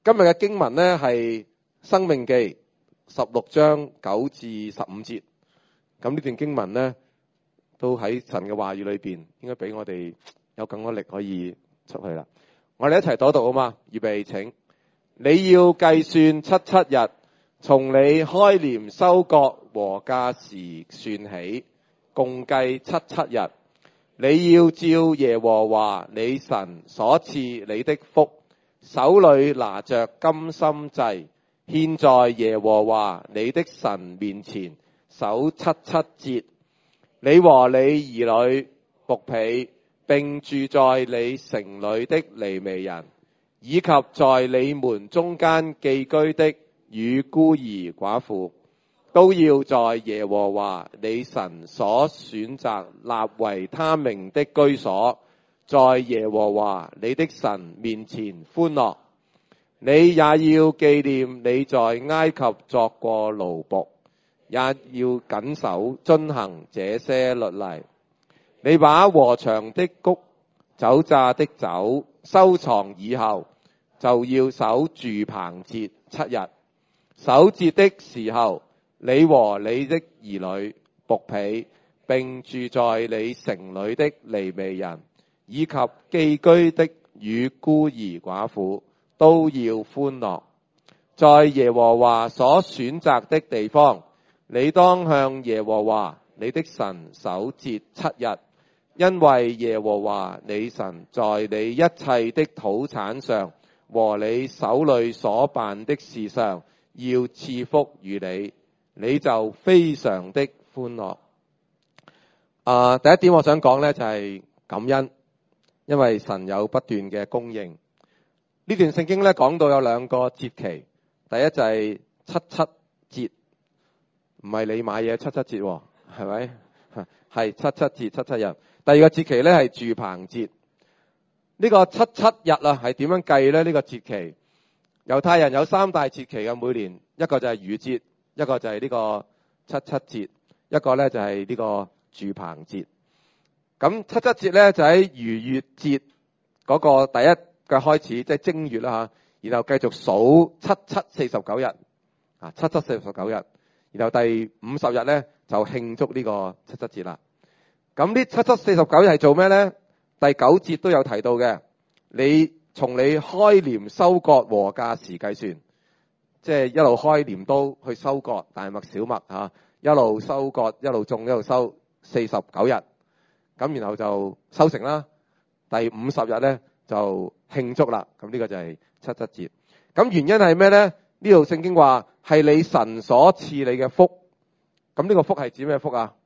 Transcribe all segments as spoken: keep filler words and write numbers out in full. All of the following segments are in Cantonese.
今日嘅經文呢係申命記十六章九至十五節。咁呢段經文呢都喺神嘅話語裏邊，應該俾我哋有更多力可以出去啦。我哋一齊讀一讀啊嘛，預備請。你要計算七七日，從你開鐮收割禾稼時算起，共計七七日。你要照耶和華你神所賜你的福，手裏拿着甘心祭，獻在耶和華你的神面前，守七七節。你和你兒女、僕婢，並住在你城裏的利未人，以及在你們中間寄居的與孤兒寡婦，都要在耶和華你神所選擇立為他名的居所，在耶和華你的神面前歡樂。你也要紀念你在埃及作過奴僕，也要謹守遵行這些律例。你把禾場的穀、酒榨的酒收藏以後，就要守住棚節七日。守節的時候，你和你的兒女、僕婢，並住在你城裏的利未人，以及寄居的與孤兒寡婦，都要歡樂。在耶和華所選擇的地方，你當向耶和華你的神守節七日，因為耶和華你神在你一切的土產上和你手裏所辦的事上要賜福與你，你就非常的歡樂。啊，第一點我想講呢就係感恩，因為神有不斷嘅供應。呢段聖經呢講到有兩個節期，第一就係七七節，唔係你買嘢七七節，係咪？係七七節七七日。第二個節期呢係住棚節。呢個七七日啊係點樣計呢？呢個節期猶太人有三大節期嘅，每年一個就係逾節，一個就係呢個七七節，一個呢就係呢個住棚節。咁七七節呢就喺逾越節嗰個第一嘅開始，即係正月啦吓，然後繼續數七七四十九日啊，七七四十九日，然後第五十日呢就慶祝呢個七七節啦。咁呢七七四十九日係做咩呢？第九節都有提到嘅，你從你開鐮收割禾稼時計算，即係一路開鐮刀去收割大麥小麥吓，一路收割一路種一路收四十九日，咁然後就收成啦。第五十日呢就慶祝啦。咁呢個就係七七節。咁原因係咩呢？呢度聖經話係你神所賜你嘅福。咁呢個福係指咩福啊？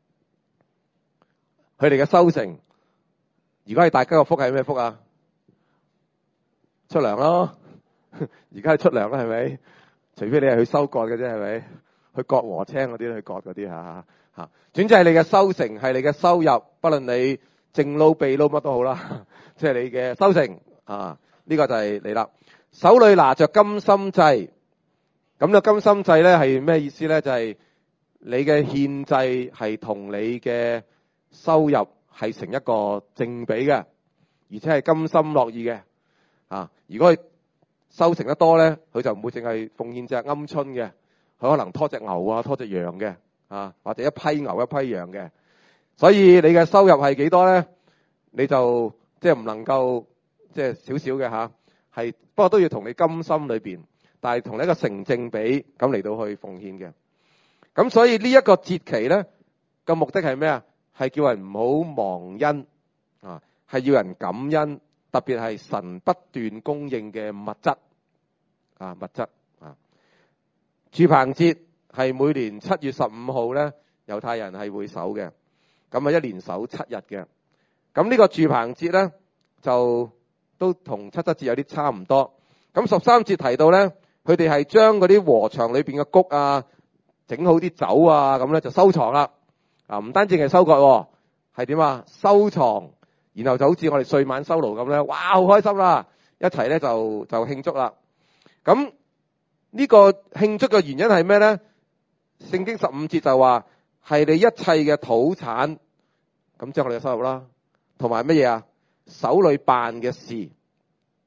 佢哋嘅收成。如果係大家嘅福係咩福啊？出糧咯，而家係出糧啦，係咪？除非你係去收割嘅啫，係咪？去割禾青嗰啲，去割嗰啲吓吓。總之係你嘅收成，係你嘅收入，不論你正撈秘撈乜都好啦，即係你嘅收成啊。呢個就係你啦。手裏拿着甘心祭，咁個甘心祭咧係咩意思咧？就係你嘅獻祭係同你嘅收入係成一個正比嘅，而且係甘心樂意嘅。啊，如果佢收成得多咧，佢就唔會淨係奉獻隻鵪鶉嘅，佢可能拖隻牛啊，拖隻羊嘅，啊，或者一批牛一批羊嘅。所以你嘅收入係幾多咧？你就即係唔能夠即係少少嘅吓，係不過都要同你甘心裏邊，但係同你一個成正比咁嚟到去奉獻嘅。咁所以呢一個節期咧嘅目的係咩啊？係叫人唔好忘恩啊，係要人感恩，特別係神不斷供應嘅物質啊，物質啊。住棚節係每年七月十五號咧，猶太人係會守嘅，咁啊一年守七日嘅。咁呢個住棚節咧就都同七七節有啲差唔多。咁十三節提到咧，佢哋係將嗰啲禾場裏邊嘅穀啊，整好啲酒啊，咁咧就收藏啦。啊，唔單止係收割，係點啊？收藏，然後就好似我哋歲晚收爐咁咧，哇，好開心啦！一齊咧就就慶祝啦。咁呢個慶祝嘅原因係咩咧？聖經十五節就話係你一切嘅土產，咁即係我哋嘅收入啦，同埋乜嘢啊？手裏辦嘅事。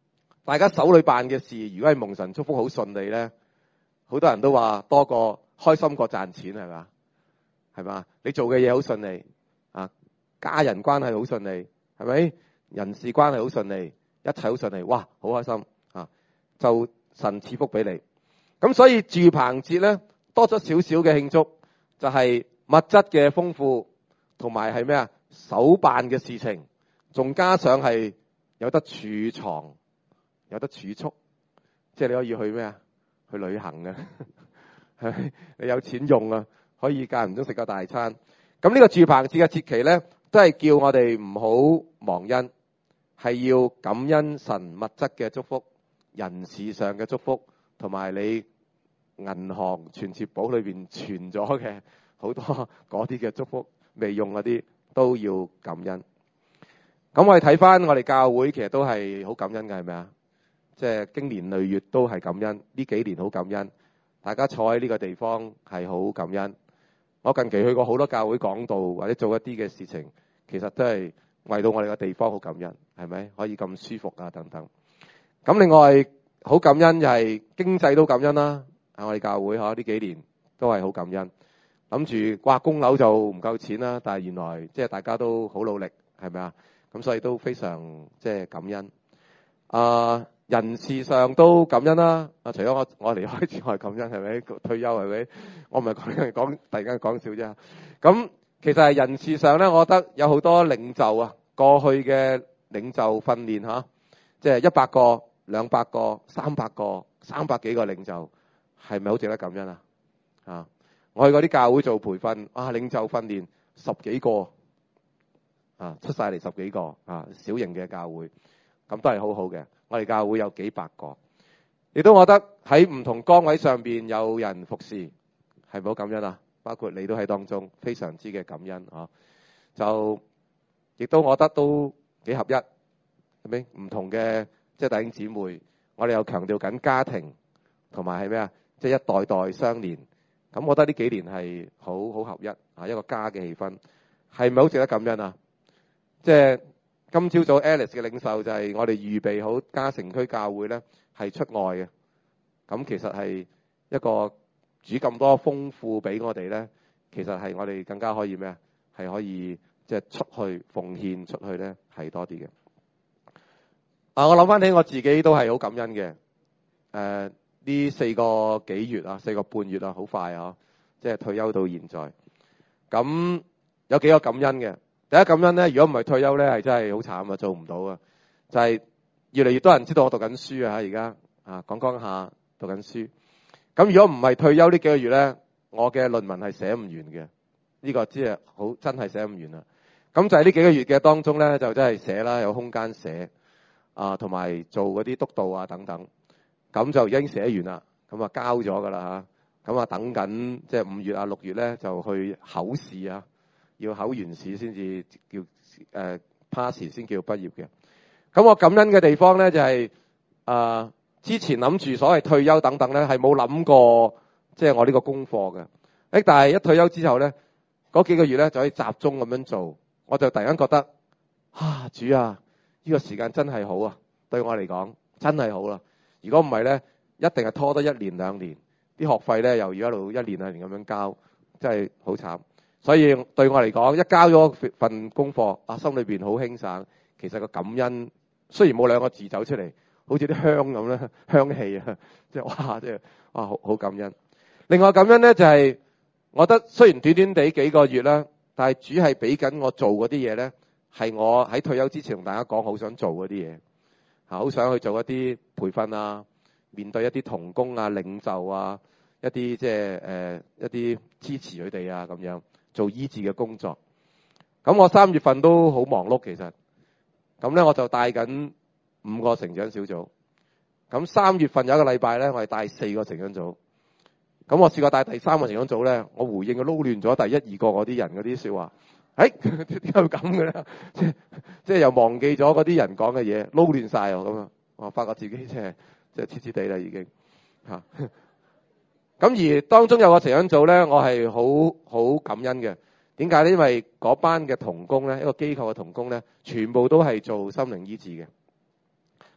大家手裏辦嘅事，如果係蒙神祝福好順利咧，好多人都話多過開心過賺錢係嘛？係嘛？你做嘅嘢好順利啊，家人關係好順利，係咪？人事關係好順利，一切好順利，哇，好開心啊！就神賜福俾你。咁所以住棚節咧多咗少少嘅慶祝，就係物質嘅豐富，同埋係咩啊？手辦嘅事情，仲加上係有得儲藏，有得儲蓄，即係你可以去咩啊？去旅行嘅，係咪？你有錢用啊，可以間唔中食個大餐。咁呢個住棚節嘅節期咧，都係叫我哋唔好忘恩，係要感恩神物質嘅祝福、人事上嘅祝福，同埋你銀行存摺簿裏邊存咗嘅好多嗰啲嘅祝福未用嗰啲都要感恩。咁我哋睇翻我哋教會，其實都係好感恩嘅，係咪啊？即係經年累月都係感恩，呢幾年好感恩，大家坐喺呢個地方係好感恩。我近期去過好多教會講道或者做一啲嘅事情，其實都係為到我哋個地方好感恩，係咪？可以咁舒服啊等等。咁另外好感恩就係經濟都感恩啦。啊，我哋教會嗬呢幾年都係好感恩。諗住掛供樓就唔夠錢啦，但係原來即係大家都好努力，係咪啊？咁所以都非常即係感恩。啊，人事上都感恩啦。啊，除咗我我離開之外感恩，係咪？退休係咪？我唔係講講突然間講笑啫。咁其實係人事上咧，我覺得有好多領袖啊，過去嘅領袖訓練吓，即係一百個、兩百個、三百個、三百幾個領袖，係咪好值得感恩啊？啊，我去嗰啲教會做培訓，啊，領袖訓練十幾個啊，出晒嚟十幾個啊，小型嘅教會。咁都係好好嘅，我哋教會有幾百個，亦都我覺得喺唔同崗位上邊有人服侍，係咪好感恩啊？包括你都喺當中，非常之嘅感恩啊！就亦都我覺得都幾合一，係咪？唔同嘅即係弟兄姊妹，我哋又強調緊家庭，同埋係咩啊？即係一代代相連。咁我覺得呢幾年係好好合一啊，一個家嘅氣氛，係咪好值得感恩啊？即係。今朝早 Alice 嘅領袖就係我哋預備好嘉城區教會咧，係出外嘅。咁其實係一個主咁多豐富俾我哋咧，其實係我哋更加可以咩啊？係可以即係出去奉獻出去咧，係多啲嘅。啊，我諗翻起我自己都係好感恩嘅。誒、呃，呢四個幾月啊，四個半月啊，好快啊，即係退休到現在。咁有幾個感恩嘅。第一感恩咧，如果唔係退休咧，係真係好慘啊，做唔到啊！就係、是、越嚟越多人知道我讀緊書啊，而家啊講講下讀緊書。咁如果唔係退休呢幾個月咧，我嘅論文係寫唔完嘅。呢、這個真係好真係寫唔完啦。咁就係呢幾個月嘅當中咧，就真係寫啦，有空間寫啊，同埋做嗰啲督導啊等等。咁就已經寫完啦，咁啊交咗噶啦嚇。咁啊等緊即係五月啊六月咧就去考試啊。要考完試先至叫誒、呃、pass 先叫畢業嘅。咁我感恩嘅地方咧就係、是、啊、呃、之前諗住所謂退休等等咧係冇諗過即係、就是、我呢個功課嘅。誒但係一退休之後咧嗰幾個月咧就可以集中咁樣做，我就突然間覺得啊主啊呢、這個時間真係好啊，對我嚟講真係好啦、啊。如果唔係咧一定係拖得一年兩年，啲學費咧又要一路一年兩年咁樣交，真係好慘。所以對我嚟講，一交咗份功課，啊心裏邊好輕省。其實個感恩雖然冇兩個字走出嚟，好似啲香咁咧，香氣啊，即係哇，即係哇，好好感恩。另外感恩咧就係、是，我覺得雖然短短地幾個月啦，但係主係俾緊我做嗰啲嘢咧，係我喺退休之前同大家講好想做嗰啲嘢，嚇好想去做一啲培訓啊，面對一啲同工啊、領袖啊，一啲即係誒一啲支持佢哋啊咁樣。做醫治嘅工作，咁我三月份都好忙碌，其實，咁咧我就帶緊五個成長小組，咁三月份有一個禮拜咧，我係帶四個成長組，咁我試過帶第三個成長組咧，我回應佢撈亂咗第一二個嗰啲人嗰啲說話，誒點解會咁嘅咧？即係即係又忘記咗嗰啲人講嘅嘢，撈亂晒我咁啊！我發覺自己即係即係黐黐地啦，已經嚇。咁而當中有個成長組咧，我係好好感恩嘅。點解咧？因為嗰班嘅同工咧，一個機構嘅同工咧，全部都係做心靈醫治嘅。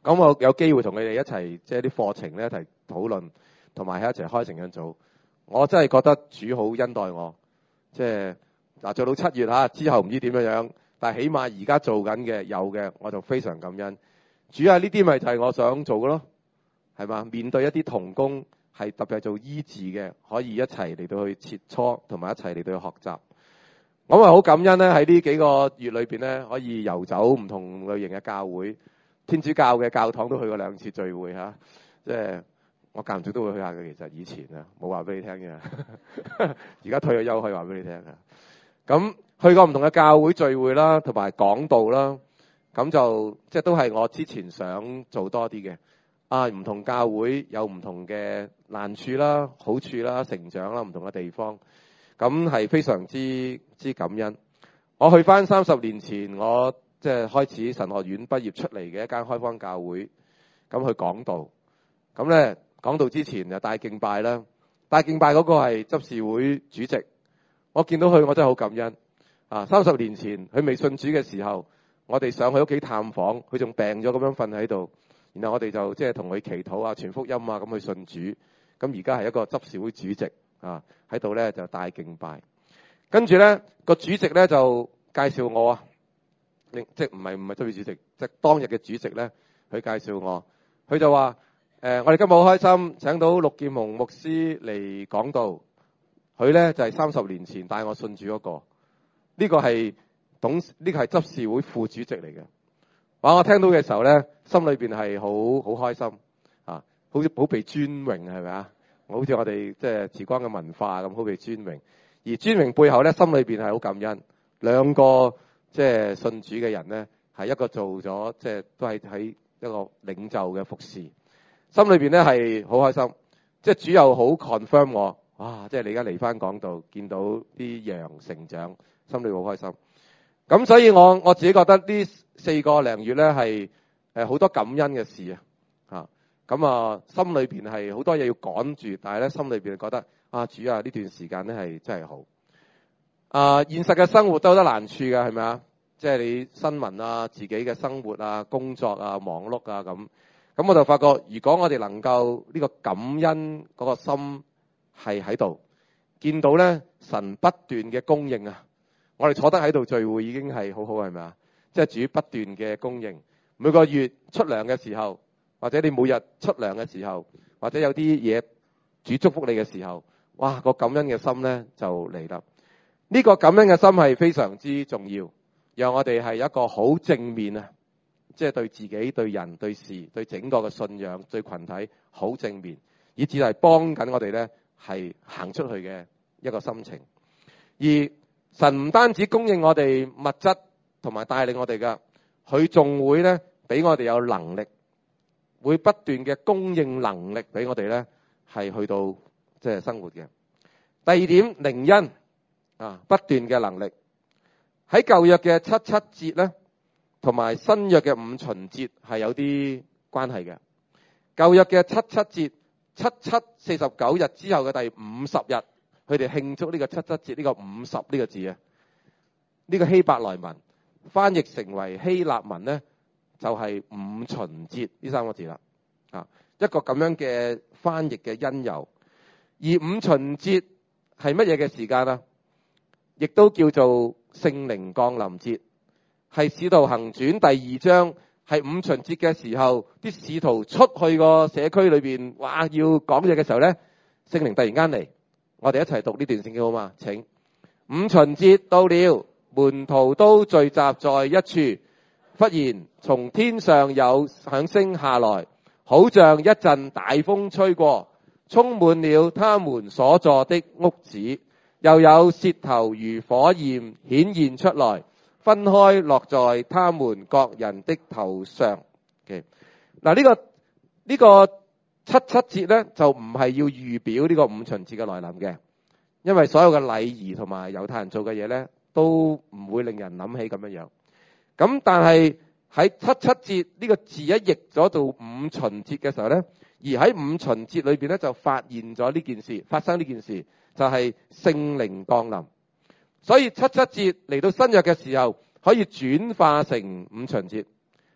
咁我有機會同佢哋一齊即係啲課程咧一齊討論，同埋喺一齊開成長組。我真係覺得主好恩待我，即係嗱做到七月嚇之後唔知點樣樣，但係起碼而家做緊嘅有嘅，我就非常感恩。主啊，呢啲咪就係我想做嘅咯，係嘛？面對一啲同工係特別係做醫治嘅，可以一齊嚟到去切磋，同埋一齊嚟到去學習。我咪好感恩咧，喺呢幾個月裏邊咧，可以遊走唔同類型嘅教會，天主教嘅教堂都去過兩次聚會嚇，即係我間唔中都會去下嘅。其實以前啊，冇話俾你聽嘅，而家退咗休可以話俾你聽嘅。咁去過唔同嘅教會聚會啦，同埋講道啦，咁就即係都係我之前想做多啲嘅。啊，唔同教會有唔同嘅難處啦、好處啦、成長啦，唔同嘅地方。咁係非常之之感恩。我去翻三十年前，我即係開始神學院畢業出嚟嘅一間開荒教會，咁去講道。咁咧講道之前就帶敬拜啦，帶敬拜嗰個係執事會主席。我見到佢，我真係好感恩。啊，三十年前佢未信主嘅時候，我哋上去屋企探訪，佢仲病咗咁樣瞓喺度，然後我哋就即係同佢祈禱啊、傳福音啊，咁去信主。咁而家係一個執事會主席。啊，喺度咧就帶敬拜，跟住咧個主席咧就介紹我啊，即係唔係唔係執事主席，即係當日嘅主席咧，佢介紹我，佢就話：誒、呃，我哋今日好開心，請到陸劍雄牧師嚟講道。佢咧就係三十年前帶我信主嗰個，呢、這個係董，呢、這個係執事會副主席嚟嘅。話我聽到嘅時候咧，心裏邊係好好開心啊，好似好被尊榮，係咪啊？好似我哋即係慈光嘅文化咁，好被尊榮。而尊榮背後咧，心裏邊係好感恩。兩個即係信主嘅人咧，係一個做咗即係都係喺一個領袖嘅服侍，心裏邊咧係好開心。即係主又好 confirm 我，哇！即係你而家嚟翻講道，見到啲羊成長，心裏好開心。咁所以我我自己覺得呢四個零月咧係誒好多感恩嘅事啊！嚇咁啊，心裏邊係好多嘢要趕住，但係咧心裏邊覺得啊，主啊，呢段時間咧係真係好。啊，現實嘅生活都有得難處㗎，係咪啊？即係你新聞啊、自己嘅生活啊、工作啊、忙碌啊咁。咁我就發覺，如果我哋能夠呢個感恩嗰個心係喺度，見到咧神不斷嘅供應啊，我哋坐得喺度聚會已經係好好，係咪啊？即係主不斷嘅供應，每個月出糧嘅時候，或者你每日出糧嘅時候，或者有啲嘢主祝福你嘅時候，哇！個感恩嘅心咧就嚟啦。呢個感恩嘅心係非常之重要，讓我哋係一個好正面啊，即係對自己、對人、對事、對整個嘅信仰、對群體好正面，以至係幫緊我哋咧係行出去嘅一個心情。而神唔單止供應我哋物質同埋帶領我哋噶，佢仲會咧俾我哋有能力，會不斷嘅供應能力俾我哋咧係去到即係生活嘅。第二點，靈恩啊，不斷嘅能力喺舊約嘅七七節咧，同埋新約嘅五旬節係有啲關係嘅。舊約嘅七七節，七七四十九日之後嘅第五十日，佢哋慶祝呢個七七節呢個五十呢個字啊，呢個希伯來文翻譯成為希臘文咧，就係五旬節呢三個字啦。啊，一個咁樣嘅翻譯嘅因由。而五旬節係乜嘢嘅時間啊？亦都叫做聖靈降臨節，係使徒行傳第二章，係五旬節嘅時候，啲使徒出去個社區裏邊，哇，要講嘢嘅時候咧，聖靈突然間嚟，我哋一齊讀呢段聖經好嘛？請。五旬節到了，門徒都聚集在一處，忽然從天上有響聲下來，好像一陣大風吹過，充滿了他們所坐的屋子。又有舌頭如火焰顯現出來，分開落在他們各人的頭上。嗱、okay. 呢、這個呢、這個七七節咧，就唔係要預表呢個五旬節嘅來臨嘅，因為所有嘅禮儀同埋猶太人做嘅嘢咧，都唔會令人諗起咁樣樣。咁但係喺七七節呢個字一譯咗到五旬節嘅時候咧，而喺五旬節裏邊咧就發現咗呢件事，發生呢件事。就係聖靈降臨，所以七七節嚟到新約嘅時候，可以轉化成五旬節。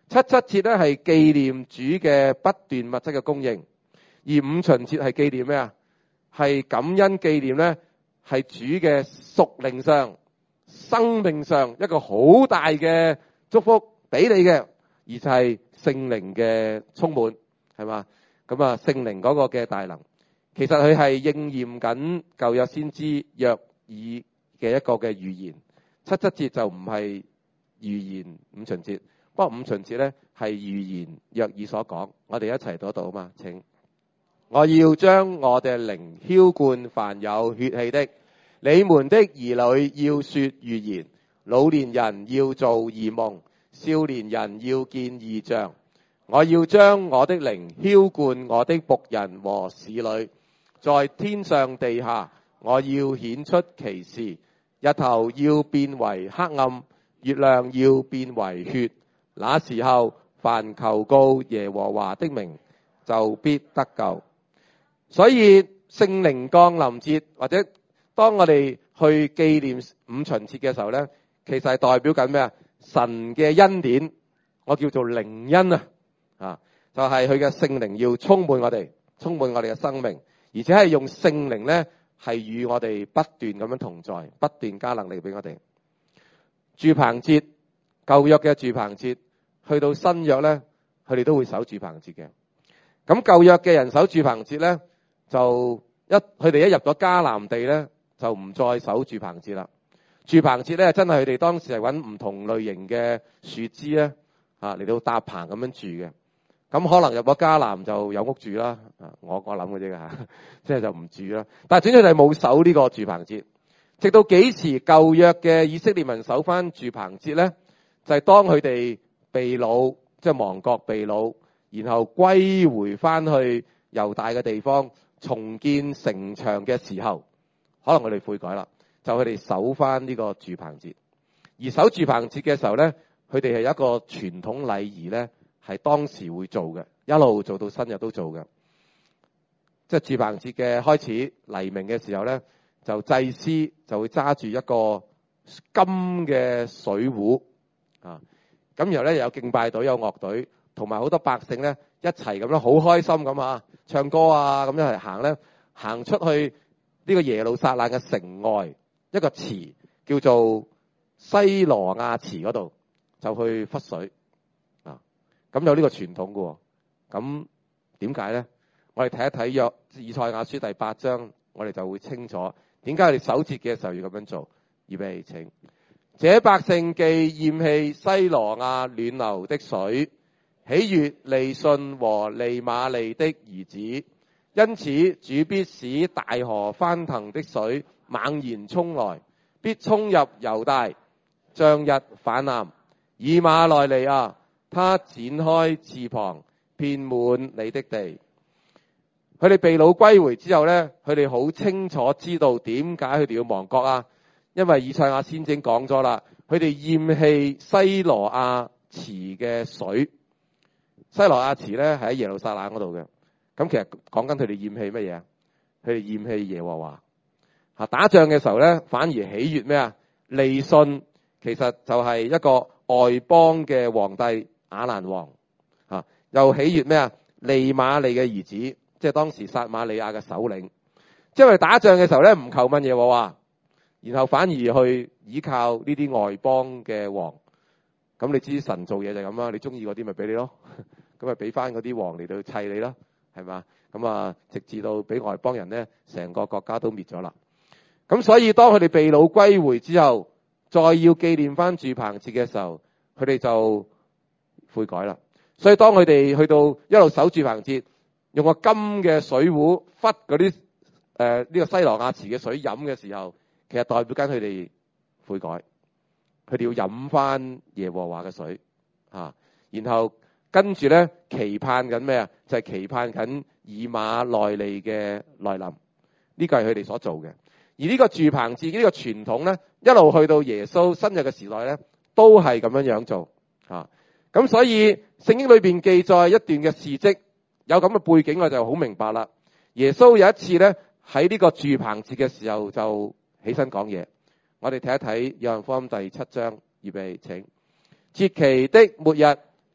七七節咧係紀念主嘅不斷物質嘅供應，而五旬節係紀念咩啊？係感恩紀念咧，係主嘅屬靈上、生命上一個好大嘅祝福俾你嘅，而就係聖靈嘅充滿，係嘛？咁啊，聖靈嗰個嘅大能，其實佢係應驗緊舊約先知約珥嘅一個嘅預言。七七節就唔係預言五旬節，不過五旬節咧係預言約珥所講。我哋一齊讀一讀啊嘛，請。我要將我嘅靈澆灌凡有血氣的，你們的兒女要說預言，老年人要做異夢，少年人要見異象。我要將我的靈澆灌我的僕人和使女，在天上地下，我要顯出奇事。日頭要變為黑暗，月亮要變為血。那時候，凡求告耶和華的名，就必得救。所以聖靈降臨節，或者當我哋去紀念五旬節嘅時候咧，其實係代表緊咩啊？神嘅恩典，我叫做靈恩啊，啊，就係佢嘅聖靈要充滿我哋，充滿我哋嘅生命，而且係用聖靈咧係與我哋不斷咁樣同在，不斷加能力俾我哋。住棚節，舊約嘅住棚節，去到新約咧，佢哋都會守住棚節嘅。咁舊約嘅人守住棚節咧，就一佢哋一入咗迦南地咧，就唔再守住棚節啦。住棚節咧，真係佢哋當時係揾唔同類型嘅樹枝咧，啊嚟到搭棚咁樣住嘅。咁可能入咗迦南就有屋住啦，啊我我諗嘅啫嚇，即係就唔住啦。但係總之係冇守呢個住棚節，直到幾時舊約嘅以色列民守翻住棚節咧？就係當佢哋被擄，即係亡國被擄，然後歸回翻去猶大嘅地方，重建城牆嘅時候，可能佢哋悔改啦，就佢哋守翻呢個住棚節。而守住棚節嘅時候咧，佢哋係有一個傳統禮儀咧，係當時會做嘅，一路做到新日都做嘅。即係住棚節嘅開始黎明嘅時候咧，就祭司就會揸住一個金嘅水壺啊，咁然後咧有敬拜隊、有樂隊，同埋好多百姓咧一齊咁樣好開心咁啊，唱歌啊，咁一齊行咧，行出去呢個耶路撒冷嘅城外一個池叫做西羅亞池嗰度，就去拂水啊。咁有呢個傳統嘅，咁點解咧？我哋睇一睇約以賽亞書第八章，我哋就會清楚點解我哋守節嘅時候要咁樣做。預備請。這百姓既厭棄西羅亞暖流的水，喜悅利汛和利瑪利的兒子，因此主必使大河翻騰的水猛然衝來，必衝入猶大，漲溢氾濫。以馬內利啊，他展開翅膀，遍滿你的地。佢哋被擄歸回之後咧，佢哋好清楚知道點解佢哋要亡國啊！因為以賽亞先知講咗啦，佢哋厭棄西羅亞池嘅水。西羅亞池咧係喺耶路撒冷嗰度嘅。咁其實講緊佢哋厭棄乜嘢啊？佢哋厭棄耶和華。嚇，打仗嘅時候咧，反而喜悅咩啊？利汛其實就係一個外邦嘅皇帝亞蘭王。嚇，又喜悅咩啊？利瑪利嘅兒子，即係當時撒瑪利亞嘅首領。即係佢哋打仗嘅時候咧，唔求問耶和華。然後反而去依靠呢啲外邦嘅王，咁你知神做嘢就係咁啦，你中意嗰啲咪俾你咯，咁咪俾翻嗰啲王嚟到砌你咯，係嘛？咁啊，直至到俾外邦人咧，成個國家都滅咗啦。咁所以當佢哋被擄歸回之後，再要紀念翻住棚節嘅時候，佢哋就悔改啦。所以當佢哋去到一路守住棚節，用個金嘅水壺忽嗰啲誒呢個西羅亞池嘅水飲嘅時候，其實代表緊佢哋悔改，佢哋要飲翻耶和華嘅水啊，然後跟住咧期盼緊咩啊？就係、是、期盼緊以馬內利嘅來臨，呢個係佢哋所做嘅。而呢個住棚節呢個傳統咧，一路去到耶穌新約嘅時代咧，都係咁樣樣做啊。咁所以聖經裏邊記載一段嘅事蹟，有咁嘅背景我就好明白啦。耶穌有一次咧喺呢個住棚節嘅時候就起身講嘢，我哋睇一睇約翰福音第七章，預備請。節期的末日，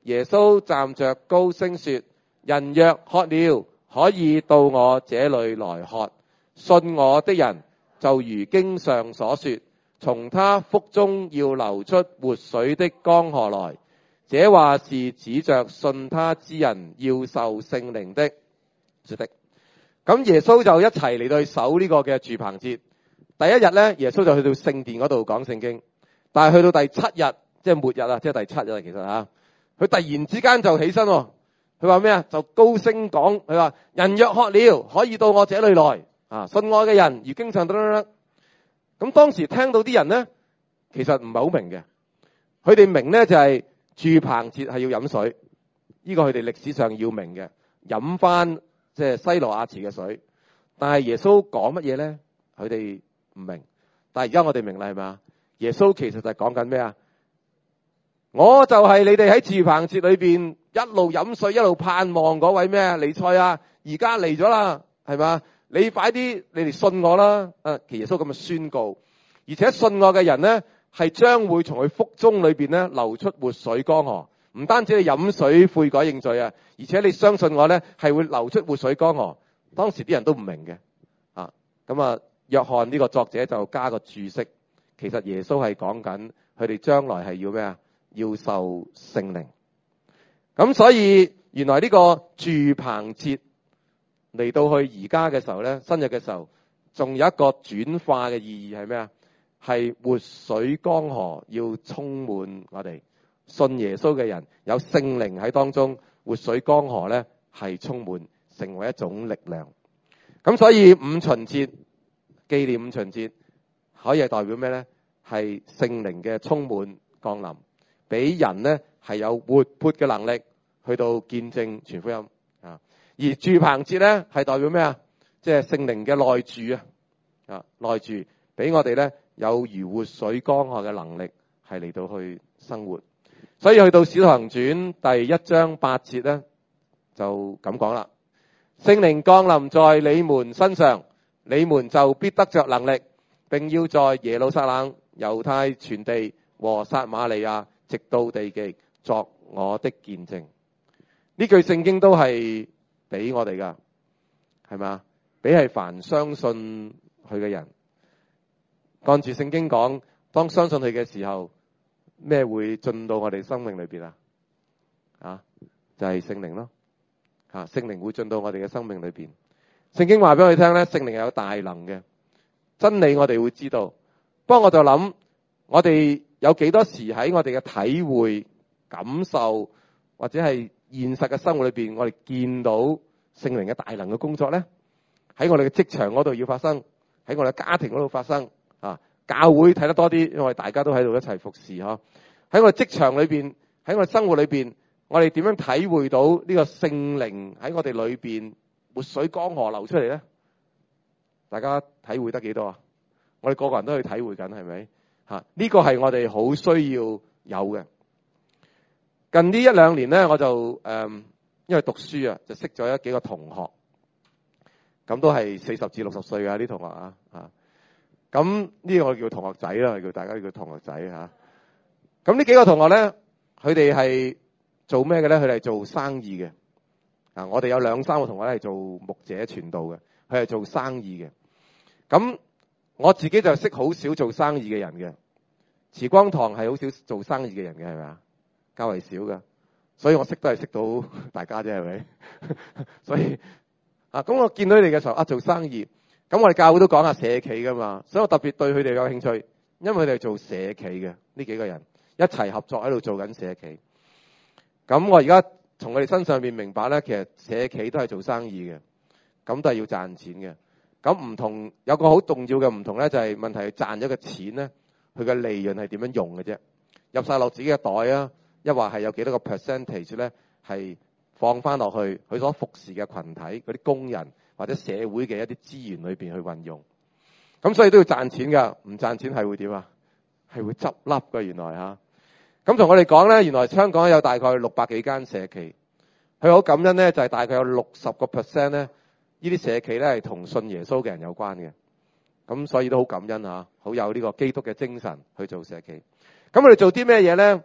耶穌站着高聲說：人若渴了，可以到我這裏來喝。信我的人，就如經上所說，從他腹中要流出活水的江河來。這話是指着信他之人要受聖靈的說的。咁耶穌就一齊嚟到去守呢個嘅住棚節。第一日咧，耶穌就去到聖殿嗰度講聖經。但係去到第七日，即係末日啊，即係第七日其實吓，佢突然之間就起身，佢話咩啊？就高聲講，佢話人若渴了，可以到我這裏來。啊，信我嘅人，如經上得得得。咁當時聽到啲人咧，其實唔係好明嘅。佢哋明咧就係住棚節係要飲水，呢個佢哋歷史上要明嘅，飲翻即係西羅亞池嘅水。但係耶穌講乜嘢咧？佢哋唔明。但係而家我哋明啦，係咪啊？耶穌其實就係講緊咩啊？我就係你哋喺住棚節裏邊一路飲水一路盼望嗰位咩啊？彌賽亞，而家嚟咗啦，係嘛？你快啲，你哋信我啦！啊，其實耶穌咁嘅宣告，而且信我嘅人咧，係將會從佢腹中裏邊咧流出活水江河。唔單止你飲水悔改認罪啊，而且你相信我咧，係會流出活水江河。當時啲人都唔明嘅，啊，咁啊，約翰呢個作者就加個注釋，其實耶穌係講緊佢哋將來係要咩啊？要受聖靈。咁所以原來呢個住棚節嚟到去而家嘅時候咧，新約嘅時候，仲有一個轉化嘅意義係咩啊？係活水江河要充滿我哋信耶穌嘅人，有聖靈喺當中，活水江河咧係充滿，成為一種力量。咁所以五旬節紀念五旬節，可以係代表咩咧？係聖靈嘅充滿降臨，俾人咧係有活潑嘅能力去到見證傳福音啊。而住棚節咧係代表咩啊？即係聖靈嘅內住啊，啊內住俾我哋咧有如活水江河嘅能力，係嚟到去生活。所以去到使徒行傳第一章八節咧，就咁講啦：聖靈降臨在你們身上，你們就必得着能力，並要在耶路撒冷、猶太全地和撒瑪利亞，直到地極，作我的見證。呢句聖經都係俾我哋噶，係咪？俾係凡相信佢嘅人。按住聖經講，當相信佢嘅時候，咩會進到我哋生命裏邊啊？啊，就係聖靈咯。吓，聖靈會進到我哋嘅生命裏邊。聖經話俾我哋聽咧，聖靈係有大能嘅真理，我哋會知道。不過我就諗，我哋有幾多時喺我哋嘅體會、感受或者係現實嘅生活裏邊，我哋見到聖靈嘅大能嘅工作咧？喺我哋嘅職場嗰度要發生，喺我哋嘅家庭嗰度發生。啊，教會睇得多啲，因為大家都喺度一齊服侍嗬。喺我哋職場裏邊，喺我哋生活裏邊，我哋點樣體會到呢個聖靈喺我哋裏邊活水江河流出嚟咧？大家體會得幾多啊？我哋個個人都去體會緊，係咪？吓，呢個係我哋好需要有嘅。近呢一兩年咧，我就誒、嗯，因為讀書啊，就識咗一幾個同學，咁都係四十至六十歲嘅啲同學啊，吓。咁呢個我叫同學仔啦，叫大家叫同學仔吓。咁呢幾個同學咧，佢哋係做咩嘅咧？佢哋係做生意嘅。啊，我哋有兩三個同學咧係做牧者傳道嘅，佢係做生意嘅。咁我自己就識好少做生意嘅人嘅。慈光堂係好少做生意嘅人嘅，係咪啊？較為少噶，所以我識都係識到大家啫，係咪？所以啊，咁我見到你哋嘅時候啊，做生意。咁我哋教會都講下社企噶嘛，所以我特別對佢哋有興趣，因為佢哋係做社企嘅呢幾個人一齊合作喺度做緊社企。咁我而家從佢哋身上面明白咧，其實社企都係做生意嘅，咁都係要賺錢嘅。咁唔同有個好重要嘅唔同咧，就係問題係賺咗嘅錢咧，佢嘅利潤係點樣用嘅啫？入晒落自己嘅袋啊，一話係有幾多個 percentage 咧，係放翻落去佢所服侍嘅群體嗰啲工人，或者社會嘅一啲資源裏邊去運用，咁所以都要賺錢噶，唔賺錢係會點啊？係會執笠噶，原來吓。咁同我哋講咧，原來香港有大概六百幾間社企，佢好感恩咧，就係大概有六十個 percent 咧，呢啲社企咧係同信耶穌嘅人有關嘅，咁所以都好感恩吓，好有呢個基督嘅精神去做社企。咁我哋做啲咩嘢咧？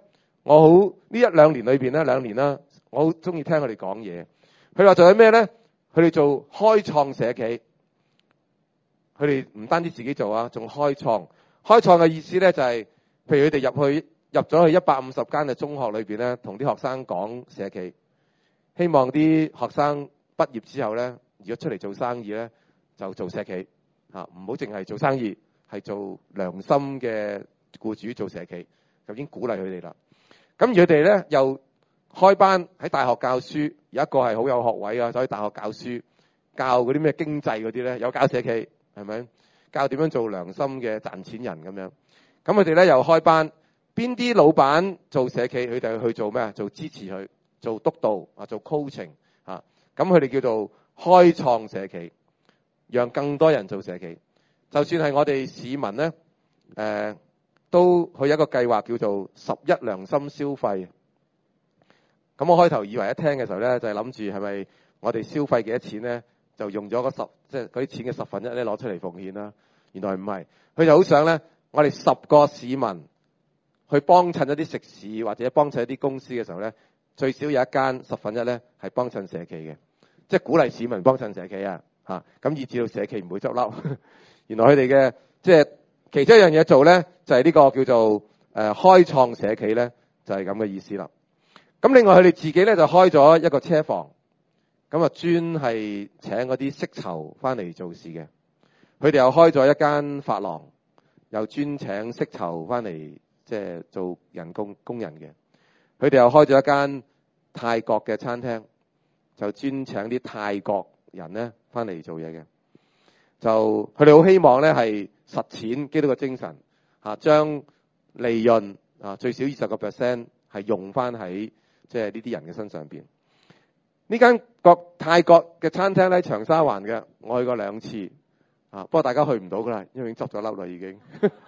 我好呢一兩年裏邊咧，兩年啦，我好中意聽佢哋講嘢。佢話做緊咩咧？佢哋做開創社企，佢哋唔單止自己做啊，仲開創。開創嘅意思咧就係、是，譬如佢哋入去入咗去一百五十間嘅中學裏邊咧，同啲學生講社企，希望啲學生畢業之後咧，如果出嚟做生意咧，就做社企嚇，唔好淨係做生意，係做良心嘅僱主做社企，就已經鼓勵佢哋啦。咁而佢哋咧又開班喺大學教書，有一個係好有學位啊，所以大學教書教嗰啲咩經濟嗰啲咧，有教社企係咪？教點樣做良心嘅賺錢人咁樣。咁佢哋咧又開班，邊啲老闆做社企，佢哋去做咩啊？做支持佢，做督導啊，做 coaching 啊。咁佢哋叫做開創社企，讓更多人做社企。就算係我哋市民咧，誒、呃、都佢有一個計劃叫做十一良心消費。咁我開頭以為一聽嘅時候咧，就係諗住係咪我哋消費幾多錢咧，就用咗個十即係嗰啲錢嘅十分一咧攞出嚟奉獻啦。原來唔係，佢就好想咧，我哋十個市民去幫襯一啲食肆或者幫襯一啲公司嘅時候咧，最少有一間十分一咧係幫襯社企嘅，即係鼓勵市民幫襯社企啊嚇，咁以至到社企唔會執笠。原來佢哋嘅即係其中一樣嘢做咧，就係呢個叫做誒開創社企咧，就係咁嘅意思啦。咁另外佢哋自己咧就開咗一個車房，咁啊專係請嗰啲釋囚翻嚟做事嘅。佢哋又開咗一間髮廊，又專請釋囚翻嚟即係做人工工人嘅。佢哋又開咗一間泰國嘅餐廳，就專請啲泰國人咧翻嚟做嘢嘅。就佢哋好希望咧係實踐基督嘅精神，嚇將利潤啊最少二十個 percent 係用翻喺即係呢啲人嘅身上邊。呢間國泰國嘅餐廳咧，長沙灣嘅，我去過兩次啊，不過大家去唔到噶啦，因為已經執咗笠啦已經。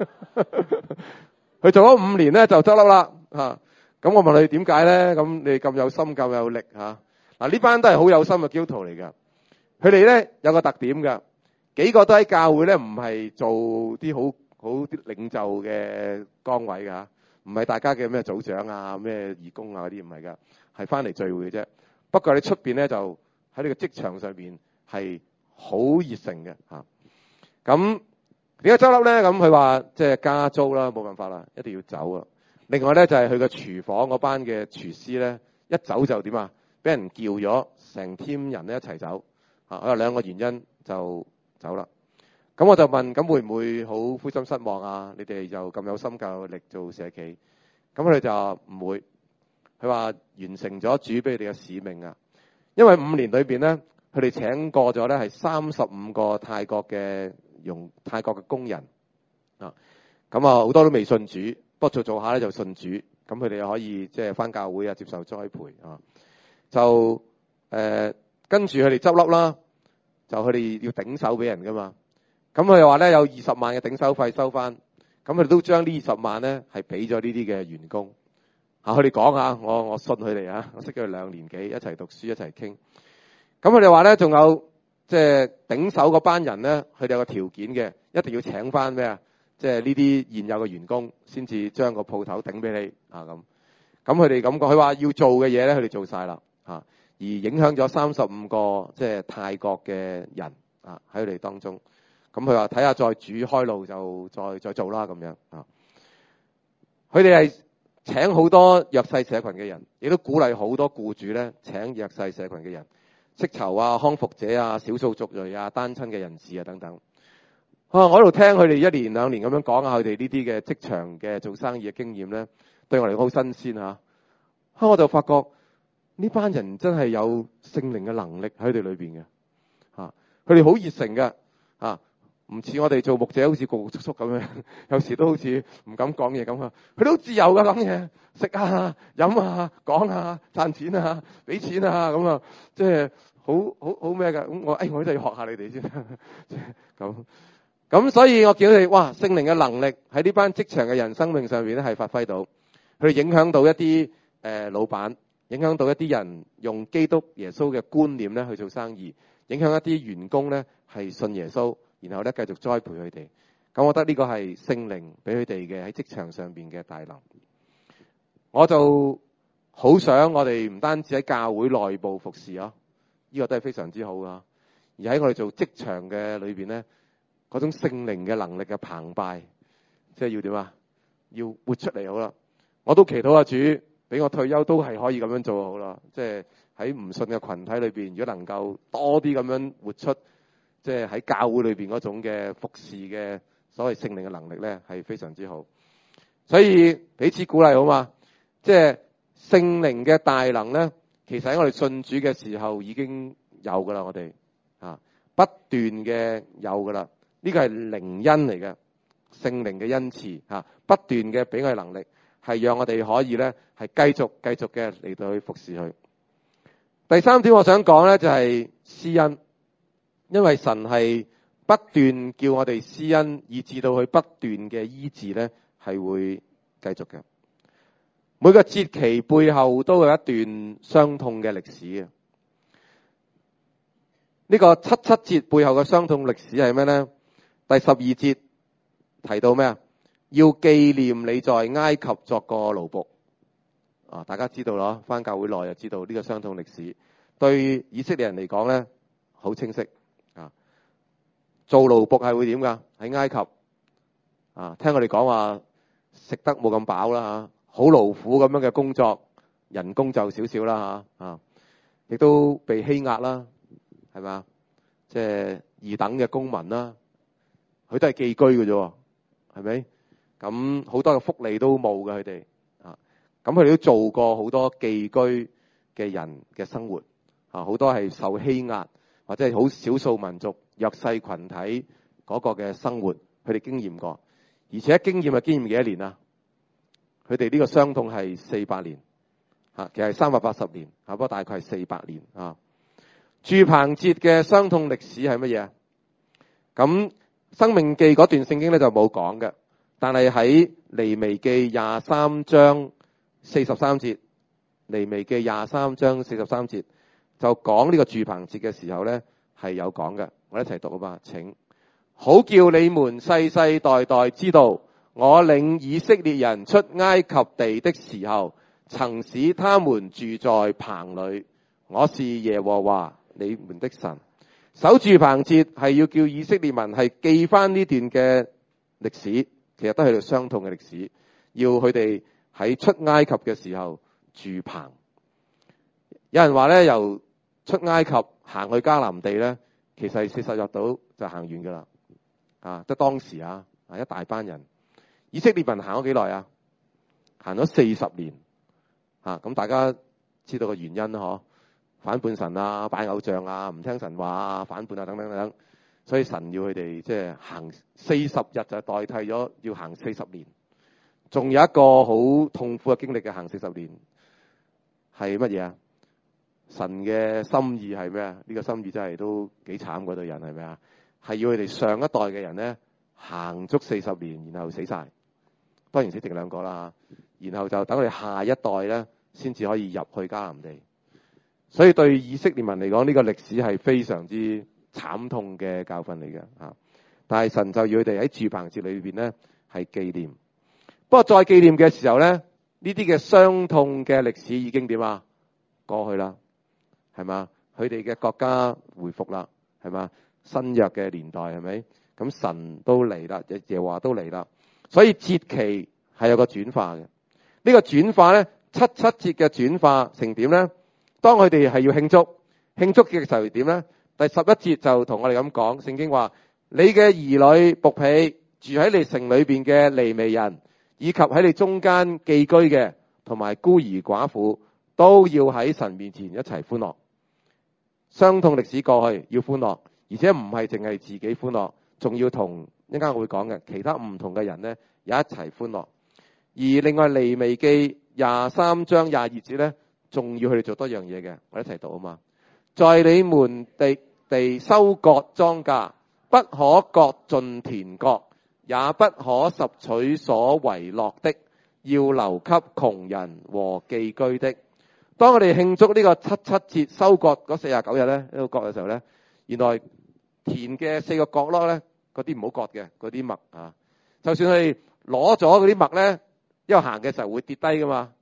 佢做咗五年咧就執笠啦嚇。咁我問你點解咧？咁你咁有心咁有力嚇？嗱呢班都係好有心嘅基督徒嚟㗎。佢哋咧有個特點㗎，幾個都喺教會咧，唔係做啲好好啲領袖嘅崗位㗎，唔係大家嘅咩組長啊、咩義工啊嗰啲唔係㗎，係翻嚟聚會嘅啫。不過你出邊咧就喺呢個職場上邊係好熱誠嘅嚇。咁點解執笠咧？咁佢話即係加租啦，冇辦法啦，一定要走啊。另外咧就係佢個廚房嗰班嘅廚師咧，一走就點啊？俾人叫咗成 team 人咧一齊走啊！我有兩個原因就走啦。咁我就問：咁會唔會好灰心失望啊？你哋又咁有心夠力做社企？咁佢哋就唔會。佢話完成咗主俾佢哋嘅使命啊！因為五年裏邊咧，佢哋請過咗咧係三十五個泰國嘅用泰國嘅工人啊。咁啊好多都未信主，不過做做下咧就信主。咁佢哋又可以即係返教會啊，接受栽培啊。就誒、呃、跟住佢哋執笠啦，就佢哋要頂手俾人噶嘛。咁佢又話咧有二十萬嘅頂手費收翻，咁佢哋都將呢二十萬咧係俾咗呢啲嘅員工。嚇佢哋講下，我我信佢哋啊，我識咗佢兩年幾，一齊讀書一齊傾。咁佢哋話咧，仲有即係頂手嗰班人咧，佢哋有個條件嘅，一定要請翻咩啊？即係呢啲現有嘅員工先至將個鋪頭頂俾你啊咁。咁佢哋咁講，佢話要做嘅嘢咧，佢哋做晒啦嚇，而影響咗三十五個即係泰國嘅人啊喺佢哋當中。咁佢話睇下再主開路就再再做啦咁樣啊。佢哋係請好多弱勢社群嘅人，亦都鼓勵好多僱主咧請弱勢社群嘅人，釋囚啊、康復者啊、少數族裔啊、單親嘅人士啊等等。啊，我喺度聽佢哋一年兩年咁樣講下佢哋呢啲嘅職場嘅做生意嘅經驗咧，對我嚟講好新鮮嚇。嚇，我就發覺呢班人真係有聖靈嘅能力喺佢哋裏邊嘅嚇，佢哋好熱誠嘅嚇。唔似我哋做牧者好似焗焗叔叔咁樣，有時都好似唔敢講嘢咁啊！佢都好自由㗎講嘢，食啊、飲啊、講啊、賺錢啊、俾錢啊咁啊，即係好好好咩㗎？咁我誒我都要學下你哋先，即係咁。咁所以我見到你哇，聖靈嘅能力喺呢班職場嘅人生命上面咧係發揮到，佢哋影響到一啲誒、呃、老闆，影響到一啲人用基督耶穌嘅觀念咧去做生意，影響一啲員工咧係信耶穌。然後咧繼續栽培佢哋，咁我覺得呢個係聖靈俾佢哋嘅喺職場上邊嘅大能。 我就好想我哋唔單止喺教會內部服侍啊，呢個都係非常之好啊。而喺我哋做職場嘅裏邊咧，嗰種聖靈嘅能力嘅澎湃，即係要點啊？要活出嚟好啦。我都祈禱阿主俾我退休都係可以咁樣做好啦。即係喺唔信嘅群體裏邊，如果能夠多啲咁樣活出，即係喺教會裏邊嗰種嘅服侍嘅所謂聖靈嘅能力咧，係非常之好。所以彼此鼓勵好嘛？即係聖靈嘅大能咧，其實喺我哋信主嘅時候已經有噶啦，我哋啊不斷嘅有噶啦。呢個係靈恩嚟嘅，聖靈嘅恩賜嚇，不斷嘅俾我哋能力，係讓我哋可以咧係繼續繼續嘅嚟到去服侍佢。第三點我想講咧就係施恩，因為神係不斷叫我哋施恩，以至到佢不斷嘅醫治咧係會繼續嘅。每個節期背後都有一段傷痛嘅歷史嘅。呢個七七節背後嘅傷痛歷史係咩咧？第十二節提到咩啊？要紀念你在埃及作過奴僕啊！大家知道咯，返教會內就知道呢個傷痛歷史。對以色列人嚟講咧，好清晰啊！做奴僕係會點㗎？喺埃及啊，聽我哋講話食得冇咁飽啦嚇，好勞苦咁樣嘅工作，人工就少少啦嚇啊，亦都被欺壓啦，係咪啊？即係二等嘅公民啦。佢都係寄居嘅啫，係咪？咁好多嘅福利都冇嘅佢哋啊。咁佢哋都做過好多寄居嘅人嘅生活啊，好多係受欺壓或者係好少數民族弱勢群體嗰個嘅生活，佢哋經驗過。而且經驗係經驗幾多年啊？佢哋呢個傷痛係四百年嚇，其實係三百八十年嚇，不過大概係四百年啊。住棚節嘅傷痛歷史係乜嘢啊？咁申命記嗰段聖經咧就冇講嘅，但係喺利未記廿三章四十三節，利未記廿三章四十三節就講呢個住棚節嘅時候咧係有講嘅，我哋一齊讀啊嘛，請好叫你們世世代代知道，我領以色列人出埃及地的時候，曾使他們住在棚裏，我是耶和華你們的神。守住棚節係要叫以色列民係記翻呢段嘅歷史，其實都係傷痛嘅歷史，要佢哋喺出埃及嘅時候住棚。有人話咧，由出埃及行去迦南地咧，其實係四十日到就行完噶啦，啊，即係當時啊，啊一大班人，以色列民行咗幾耐啊？行咗四十年，啊，咁大家知道個原因啦，嗬？反叛神啊，拜偶像啊，唔聽神話啊，反叛啊，等等等等，所以神要佢哋即係行四十日就代替咗要行四十年。仲有一個好痛苦嘅經歷嘅行四十年係乜嘢啊？神嘅心意係咩啊？呢個心意真係都幾慘嗰對人係咪啊？係要佢哋上一代嘅人咧行足四十年，然後死晒。當然死剩兩個啦，然後就等佢哋下一代咧先至可以入去迦南地。所以對以色列民嚟講，呢個歷史係非常之慘痛嘅教訓嚟嘅啊！但係神就要佢哋喺住棚節裏邊咧係紀念。不過再紀念嘅時候咧，呢啲嘅傷痛嘅歷史已經點啊？過去啦，係嘛？佢哋嘅國家回復啦，係嘛？新約嘅年代係咪？咁神都嚟啦，耶和華都嚟啦。所以節期係有個轉化嘅。呢個轉化咧，七七節嘅轉化成點咧？當佢哋係要慶祝，慶祝嘅時候點咧？第十一節就同我哋咁講，聖經話：你嘅兒女僕婢住喺你城裏邊嘅利未人，以及喺你中間寄居嘅同埋孤兒寡婦，都要喺神面前一齊歡樂。傷痛歷史過去要歡樂，而且唔係淨係自己歡樂，仲要同一陣間我會講嘅其他唔同嘅人咧，有一齊歡樂。而另外利未記廿三章廿二節咧，仲要佢哋做多樣嘢嘅，我一齊讀啊嘛。在你們地地收割莊稼，不可割盡田角，也不可拾取所遺落的，要留給窮人和寄居的。當我哋慶祝呢個七七節收割嗰四十九日咧，呢個割嘅時候咧，原來田嘅四個角落咧，嗰啲唔好割嘅，嗰啲麥啊，就算係攞咗嗰啲麥咧，因為行嘅時候會跌低噶嘛，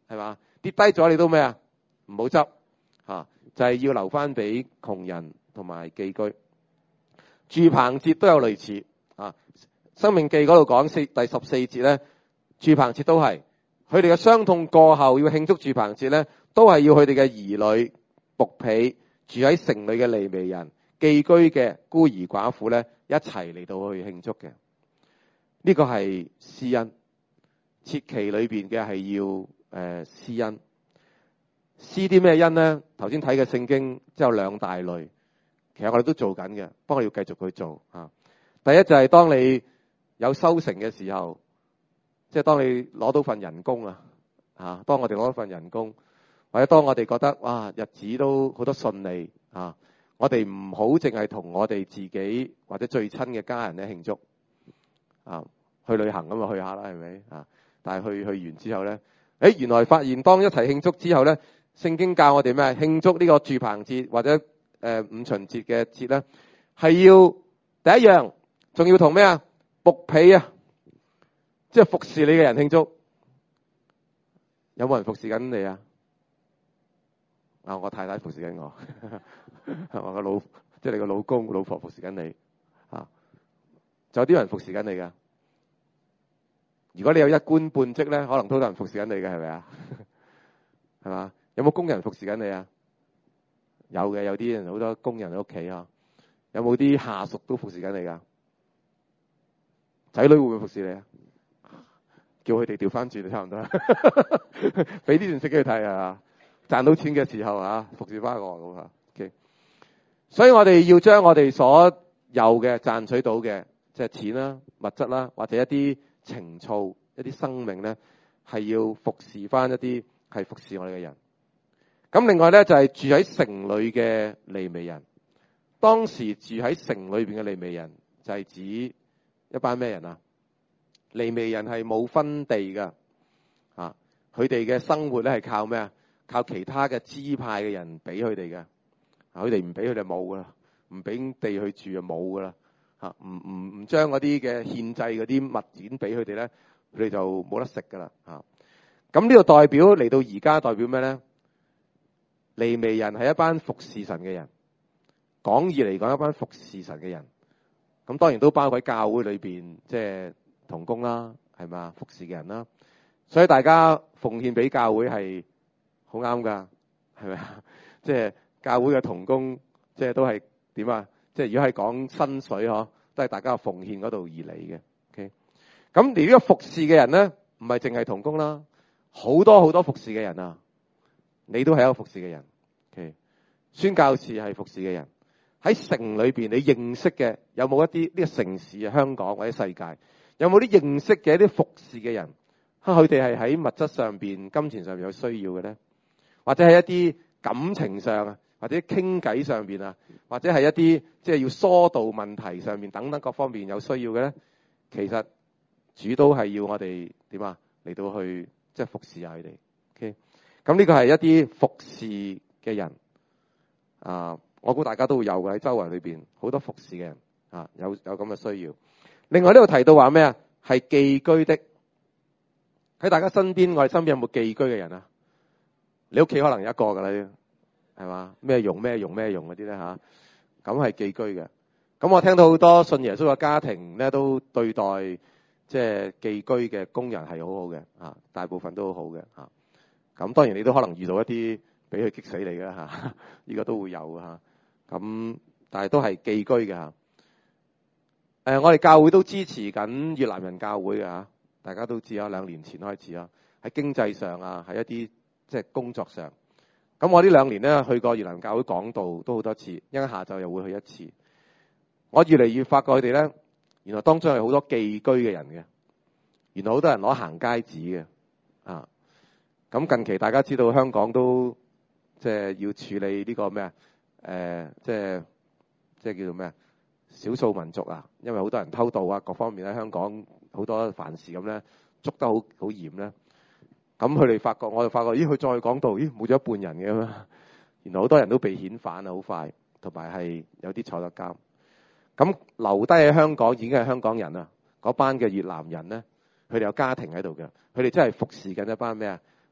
係嘛？跌低咗你都咩啊？唔好執嚇，就係要留翻俾窮人同埋寄居。住棚節都有類似啊，申命記嗰度講四第十四節咧，住棚節都係佢哋嘅傷痛過後要慶祝住棚節咧，都係要佢哋嘅兒女僕婢住喺城裏嘅利未人寄居嘅孤兒寡婦咧一齊嚟到去慶祝嘅。呢、這個係施恩，節期裏邊嘅係要誒、呃、施恩。施啲咩恩咧？頭先睇嘅聖經即有兩大類，其實我哋都做緊嘅，不過要繼續去做啊。第一就係當你有收成嘅時候，即係當你攞到份人工啊，啊，當我哋攞到份人工，或者當我哋覺得哇日子都好多順利啊，我哋唔好淨係同我哋自己或者最親嘅家人咧慶祝啊，去旅行咁啊去下啦，係咪啊？但係去去完之後咧，誒原來發現當一齊慶祝之後咧，聖經教我哋咩？慶祝呢個住棚節或者誒、呃、五旬節嘅節咧，係要第一樣，仲要同咩啊？僕婢啊，即係服侍你嘅人慶祝。有冇人服侍緊你啊？啊，我太太服侍緊我，我個老即係你個老公老婆服侍緊你啊。仲有啲人服侍緊你噶。如果你有一官半職咧，可能都有人服侍緊你嘅，係咪啊？係嘛？有冇工人服侍緊你啊？有嘅，有啲人好多工人喺屋企啊。有冇啲下屬都服侍緊你噶？仔女會唔會服侍你啊？叫佢哋調翻轉就差唔多，俾啲段息佢睇啊！賺到錢嘅時候啊，服侍翻我咁啊。OK，所以我哋要將我哋所有嘅賺取到嘅，即係錢啦、物質啦，或者一啲情操、一啲生命咧，係要服侍翻一啲係服侍我哋嘅人。咁另外咧就係住喺城裏嘅利未人。當時住喺城裏邊嘅利未人就係指一班咩人啊？利未人係冇分地噶，啊，佢哋嘅生活咧係靠咩啊？靠其他嘅支派嘅人俾佢哋嘅，佢哋唔俾佢哋冇噶啦，唔俾地去住就冇噶啦，吓，唔唔唔將嗰啲嘅獻祭嗰啲物件俾佢哋咧，佢哋就冇得食噶啦，吓。咁呢個代表嚟到而家代表咩咧？利未人係一班服侍神嘅人，廣義嚟講一班服侍神嘅人，咁當然都包括喺教會裏邊即係同工啦，係嘛，服侍嘅人啦，所以大家奉獻俾教會係好啱噶，係咪啊？即係教會嘅同工，即係都係點啊？即係如果係講薪水嗬，都係大家嘅奉獻嗰度而嚟嘅。OK，咁而呢個服侍嘅人咧，唔係淨係同工啦，好多好多服侍嘅人啊，你都係一個服侍嘅人。OK，宣教士係服侍嘅人，喺城裏邊你認識嘅有冇一啲呢個城市啊，香港或者世界？有冇啲認識嘅一啲服侍嘅人？佢哋係喺物質上邊、金錢上面有需要嘅咧，或者係一啲感情上啊，或者傾偈上邊啊，或者係一啲即係要疏導問題上面等等各方面有需要嘅咧，其實主都係要我哋點啊嚟到去即係服侍下佢哋。OK，咁呢個係一啲服侍嘅人啊，我估大家都會有嘅，喺周圍裏邊好多服侍嘅人啊，有有咁嘅需要。另外呢度提到話咩啊？係寄居的。喺大家身邊，我哋身邊有冇寄居嘅人啊？你屋企可能有一個噶啦，係嘛？咩用咩用咩用嗰啲咧吓？咁係寄居嘅。咁我聽到好多信耶穌嘅家庭咧，都對待即係寄居嘅工人係好好嘅啊，大部分都好好嘅吓。咁當然你都可能遇到一啲俾佢激死你嘅吓，呢個都會有嘅吓。咁但係都係寄居嘅吓。誒，我哋教會都支持緊越南人教會嘅嚇，大家都知啊，兩年前開始啊，喺經濟上啊，喺一啲即係工作上。咁我呢兩年咧去過越南教會講道都好多次，一陣下晝又會去一次。我越嚟越發覺佢哋咧，原來當中係好多寄居嘅人嘅，原來好多人攞行街紙嘅啊。咁近期大家知道香港都即係要處理呢個咩啊？誒，即係即係叫做咩啊？少數民族啊，因為好多人偷渡啊，各方面喺香港好多凡事咁咧，捉得好好嚴咧。咁佢哋發覺，我就發覺，咦，佢再講道，咦，冇咗一半人嘅嘛。原來好多人都被遣返啊，好快，同埋係有啲坐咗監。咁留低喺香港已經係香港人啊，嗰班嘅越南人咧，佢哋有家庭喺度嘅，佢哋真係服侍緊一班咩啊？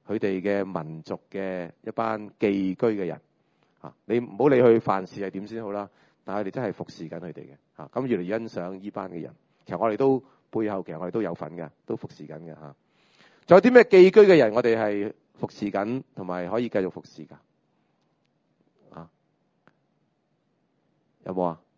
佢哋嘅民族嘅一班寄居嘅人嚇。你唔好理佢犯事係點先好啦，但係佢哋真係服侍緊佢哋嘅嚇。咁越嚟越欣賞呢班嘅人。其實我哋都背後其實我哋都有份嘅，都服侍緊嘅嚇。仲有啲咩寄居嘅人我哋係服侍緊，同埋可以繼續服侍㗎？啊，有冇啊？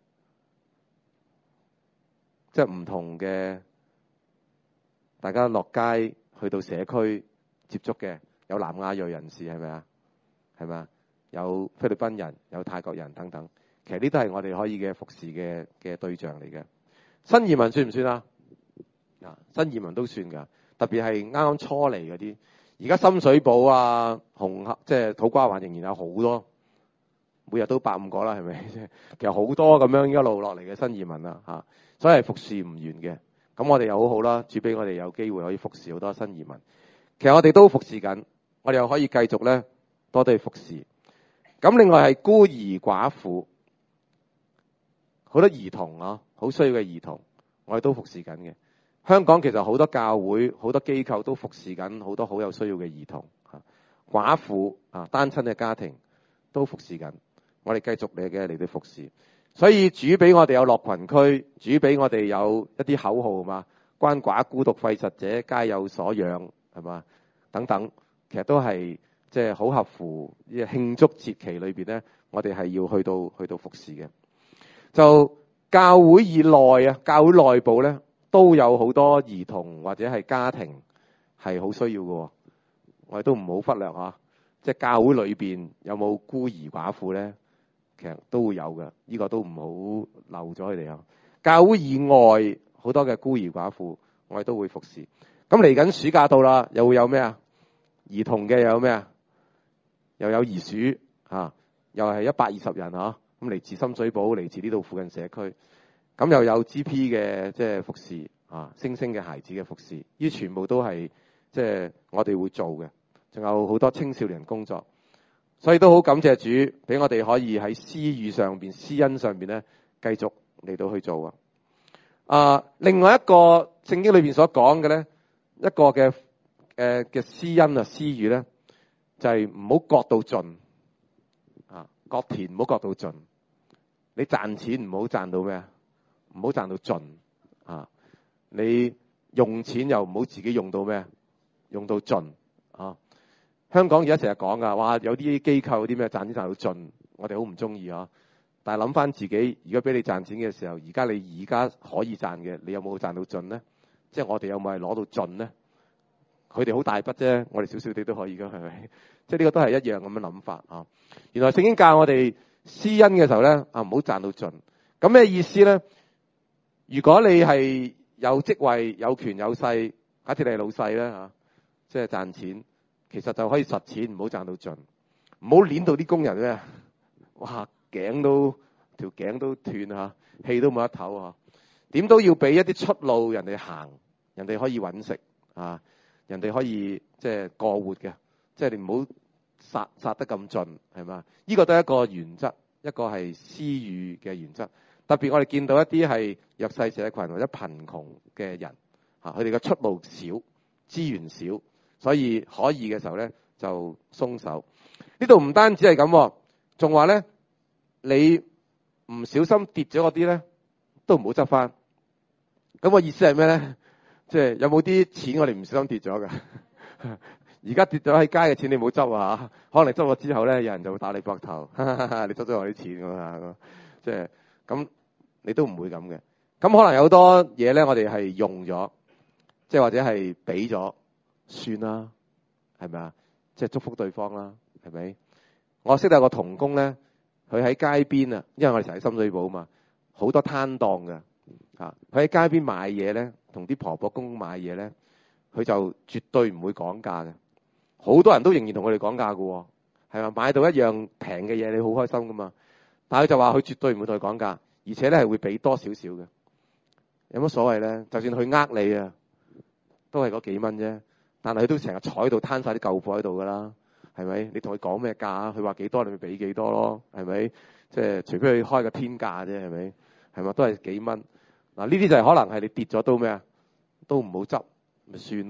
即係唔同嘅，大家落街去到社區接觸嘅，有南亞裔人士係咪啊？係咪啊？有菲律賓人、有泰國人等等。其實呢都係我哋可以嘅服侍嘅嘅對象嚟嘅。新移民算唔算啊？啊，新移民都算㗎，特別係啱啱初嚟嗰啲。而家深水埗啊、紅磡即係土瓜灣仍然有好多，每日都百五個啦，係咪？其實好多咁樣一路落嚟嘅新移民啊，嚇，所以係服侍唔完嘅。咁我哋又好好啦，主俾我哋有機會可以服侍好多新移民。其實我哋都服侍緊，我哋又可以繼續咧多啲去服侍。咁另外係孤兒寡婦，好多兒童啊，好需要嘅兒童，我哋都服侍緊嘅。香港其實好多教會、好多機構都服侍緊好多好有需要嘅兒童、寡婦啊、單親嘅家庭都服侍緊。我哋繼續嚟嘅嚟到服侍。所以主俾我哋有樂群區，主俾我哋有一啲口號嘛，鰥寡孤獨廢疾者皆有所養，係嘛？等等，其實都係即係好合乎呢個慶祝節期裏邊咧，我哋係要去到去到服侍嘅。就教會以內啊，教會內部咧都有好多兒童或者係家庭係好需要嘅，我哋都唔好忽略嚇。即係教會裏邊有冇孤兒寡婦咧？其實都會有嘅，呢個都唔好漏咗佢哋啊。教會以外好多嘅孤兒寡婦，我哋都會服侍。咁嚟緊暑假到啦，又會有咩啊？兒童嘅又有咩啊？又有兒鼠啊，又係一百二十人啊。咁嚟自深水埗，嚟自呢度附近社區。咁又有 G P 嘅即係服侍啊，星星嘅孩子嘅服侍，呢啲全部都係即係我哋會做嘅。仲有好多青少年工作。所以都好感謝主，俾我哋可以喺私語上邊、私恩上邊咧，繼續嚟到去做啊！啊，另外一個聖經裏邊所講嘅咧，一個嘅誒嘅私恩啊、私語咧，就係唔好割到盡啊，割田唔好割到盡。你賺錢唔好賺到咩啊？唔好賺到盡啊！你用錢又唔好自己用到咩？用到盡啊！香港而家成日講噶，哇！有啲機構有啲咩賺錢賺到盡，我哋好唔中意啊！但係諗翻自己，如果俾你賺錢嘅時候，而家你而家可以賺嘅，你有冇賺到盡咧？即係我哋有冇係攞到盡咧？佢哋好大筆啫，我哋少少啲都可以噶，係咪？即係呢個都係一樣咁嘅諗法啊！原來聖經教我哋施恩嘅時候咧，啊唔好賺到盡。咁咩意思咧？如果你係有職位、有權有勢，假設你係老細咧嚇，即係賺錢。其實就可以實錢，唔好賺到盡，唔好攣到啲工人咧，哇頸都條頸都斷嚇，氣都冇得唞嚇。點都要俾一啲出路人哋行，人哋可以揾食啊，人哋可以即係過活嘅，即係你唔好殺殺得咁盡，係嘛？呢個都係一個原則，一個係施予嘅原則。特別我哋見到一啲係弱勢社群或者貧窮嘅人嚇，佢哋嘅出路少，資源少。所以可以嘅時候咧，就鬆手。呢度唔單止係咁，仲話咧，你唔小心跌咗嗰啲咧，都唔好執翻。咁個意思係咩咧？即係有冇啲錢我哋唔小心跌咗㗎？而家跌咗喺街嘅錢，你唔好執啊！可能你執咗之後咧，有人就會打你膊頭，你執咗我啲錢咁啊！即係咁，你都唔會咁嘅。咁可能有好多嘢咧，我哋係用咗，即係或者係俾咗。算啦，係咪啊？即係祝福對方啦，係咪？我識得有個童工咧，佢喺街邊啊，因為我哋成日喺深水埗嘛，好多攤檔㗎。嚇。佢喺街邊買嘢咧，同啲婆婆公公買嘢咧，佢就絕對唔會講價嘅。好多人都仍然同佢哋講價㗎喎，係嘛？買到一樣平嘅嘢，你好開心噶嘛？但係佢就話佢絕對唔會同佢講價，而且咧係會俾多少少嘅。有乜所謂咧？就算佢呃你啊，都係嗰幾蚊啫。但係佢都成日坐喺度攤晒啲舊貨喺度噶啦，係咪？你同佢講咩價，佢話幾多，你咪俾幾多咯，係咪？即係除非佢開個天價啫，係咪？係咪？都係幾蚊。嗱，呢啲就係可能係你跌咗都咩啊？都唔好執，咪算咯，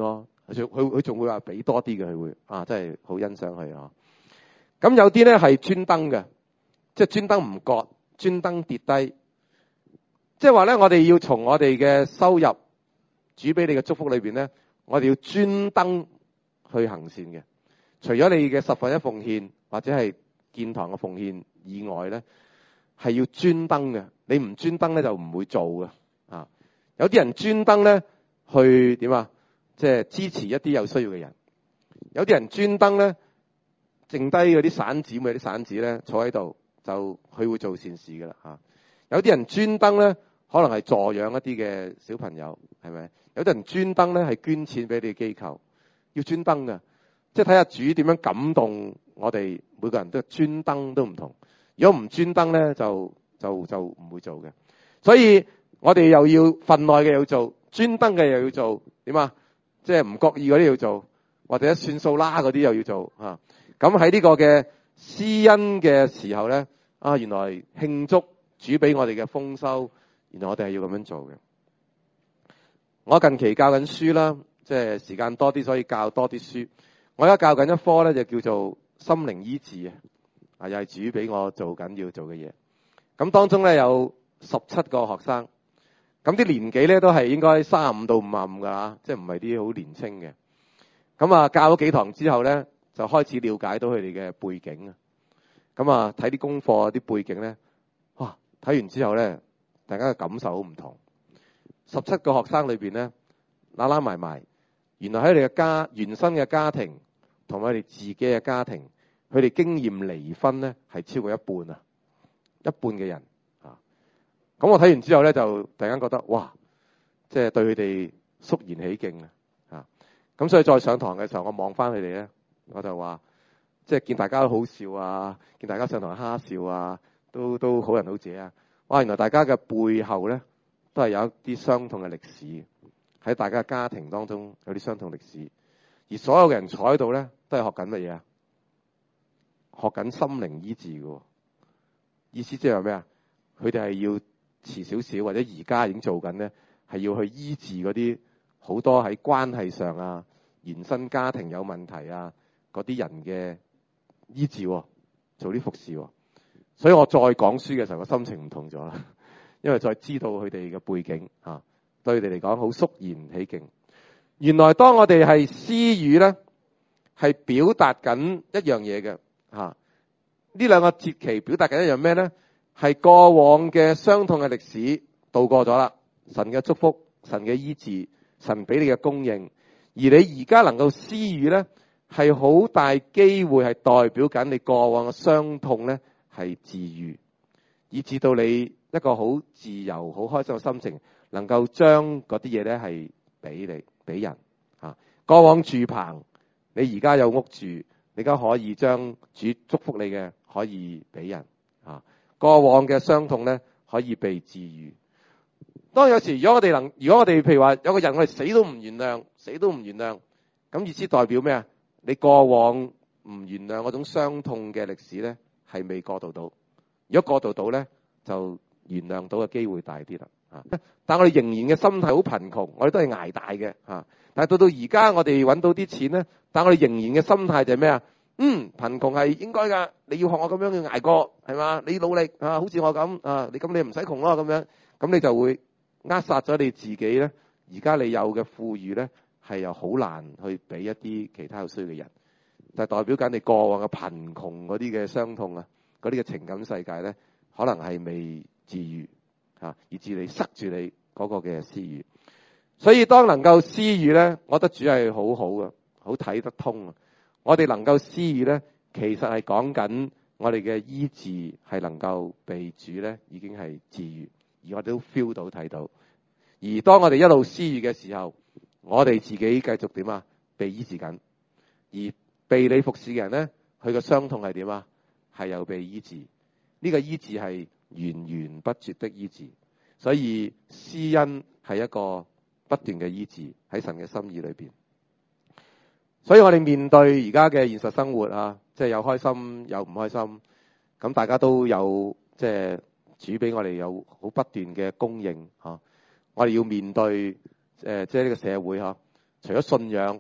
佢佢佢仲會話俾多啲嘅，佢會啊，真係好欣賞佢啊。咁有啲咧係專登嘅，即係專登唔覺，專登跌低。即係話咧，我哋要從我哋嘅收入，主俾你嘅祝福裏邊咧，我哋要專登去行善嘅。除咗你嘅十分一奉獻或者係建堂嘅奉獻以外咧，係要專登嘅。你唔專登咧就唔會做嘅啊。有啲人專登咧去點啊？即係支持一啲有需要嘅人。有啲人專登咧，剩低嗰啲散紙，咪啲散紙咧坐喺度，就佢會做善事噶啦嚇。有啲人專登咧，可能係助養一啲嘅小朋友，係咪？有啲人專登咧係捐錢俾你機構，要專登嘅。即係睇下主點樣感動我哋，每個人都專登都唔同。如果唔專登咧，就就就唔會做嘅。所以我哋又要份內嘅要做，專登嘅又要做，點啊？即係唔覺意嗰啲要做，或者算數啦嗰啲又要做嚇。咁喺呢個嘅施恩嘅時候咧，啊原來慶祝主俾我哋嘅豐收，原來我哋係要咁樣做嘅。我近期教緊書啦，即係時間多啲，所以教多啲書。我而家教緊一科咧，就叫做心靈醫治啊，啊又係主俾我做緊要做嘅嘢。咁當中咧有十七個學生，咁啲年紀咧都係應該三十五到五十五噶啦，即係唔係啲好年青嘅。咁啊教咗幾堂之後咧，就開始了解到佢哋嘅背景啊。咁啊睇啲功課啲背景咧，哇！睇完之後咧，大家嘅感受好唔同。十七個學生裏邊咧，拉拉埋埋，原來喺佢哋嘅家原生嘅家庭。同埋佢哋自己嘅家庭，佢哋經驗離婚咧係超過一半啊，一半嘅人啊。咁我睇完之後咧，就突然間覺得哇，即係對佢哋肅然起敬啊！啊，咁所以再上堂嘅時候，我望翻佢哋咧，我就話，即係見大家都好笑啊，見大家上堂蝦笑啊，都都好人好姐啊。哇！原來大家嘅背後咧，都係有一啲傷痛嘅歷史，喺大家嘅家庭當中有啲傷痛歷史。而所有嘅人坐喺度咧，都係學緊乜嘢啊？學緊心靈醫治嘅，意思即係話咩啊？佢哋係要遲少少，或者而家已經做緊咧，係要去醫治嗰啲好多喺關係上啊、原生家庭有問題啊嗰啲人嘅醫治，做啲服侍。所以我再講書嘅時候，個心情唔同咗啦，因為再知道佢哋嘅背景啊，對佢哋嚟講好肅然起敬。原來當我哋係施予咧，係表達緊一樣嘢嘅嚇。呢兩個節期表達緊一樣咩咧？係過往嘅傷痛嘅歷史度過咗啦，神嘅祝福、神嘅醫治、神俾你嘅供應，而你而家能夠施予咧，係好大機會係代表緊你過往嘅傷痛咧係治癒，以至到你一個好自由、好開心嘅心情，能夠將嗰啲嘢咧係俾你。俾人啊，過往住棚，你而家有屋住，你而家可以將主祝福你嘅可以俾人啊。過往嘅傷痛咧可以被治癒。當有時如果我哋能，如果我哋譬如話有個人我哋死都唔原諒，死都唔原諒，咁意思代表咩啊？你過往唔原諒嗰種傷痛嘅歷史咧係未過渡到。如果過渡到咧，就原諒到嘅機會大啲啦。啊！但我哋仍然嘅心態好貧窮，我哋都係捱大嘅嚇。但係到到而家我哋揾到啲錢咧，但我哋仍然嘅心態就係咩啊？嗯，貧窮係應該㗎，你要學我咁樣去捱過係嘛？你努力啊，好似我咁啊，你咁你唔使窮咯咁樣，咁你就會扼殺咗你自己咧。而家你有嘅富裕咧，係又好難去俾一啲其他有需要嘅人，就代表緊你過往嘅貧窮嗰啲嘅傷痛啊，嗰啲嘅情感世界咧，可能係未治癒。啊！以致你塞住你嗰個嘅施予，所以當能夠施予咧，我覺得主係好好嘅，好睇得通啊！我哋能夠施予咧，其實係講緊我哋嘅醫治係能夠被主咧已經係治癒，而我哋都 feel 到睇到。而當我哋一路施予嘅時候，我哋自己繼續點啊？被醫治緊，而被你服侍嘅人咧，佢嘅傷痛係點啊？係又被醫治。呢個醫治係源源不絕的醫治，所以施恩係一個不斷嘅醫治喺神嘅心意裏邊。所以我哋面對而家嘅現實生活啊，即係有開心有唔開心，咁大家都有即係主俾我哋有好不斷嘅供應嚇。我哋要面對誒即係呢個社會嚇，除咗信仰，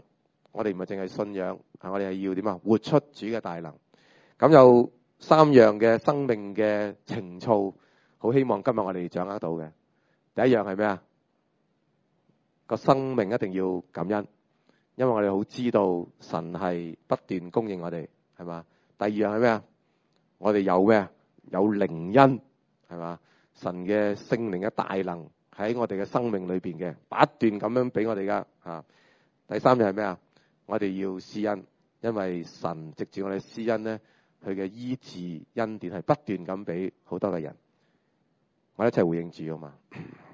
我哋唔係淨係信仰，啊，我哋係要點啊？活出主嘅大能。咁有三樣嘅生命嘅情操，好希望今日我哋掌握到嘅。第一樣係咩啊？個生命一定要感恩，因為我哋好知道神係不斷供應我哋，係嘛？第二樣係咩啊？我哋有咩啊？有靈恩，係嘛？神嘅聖靈嘅大能喺我哋嘅生命裏邊嘅，不斷咁樣俾我哋噶吓。第三樣係咩啊？我哋要施恩，因為神藉住我哋施恩咧，佢嘅醫治恩典係不斷咁俾好多嘅人。我哋一齊回應主啊嘛。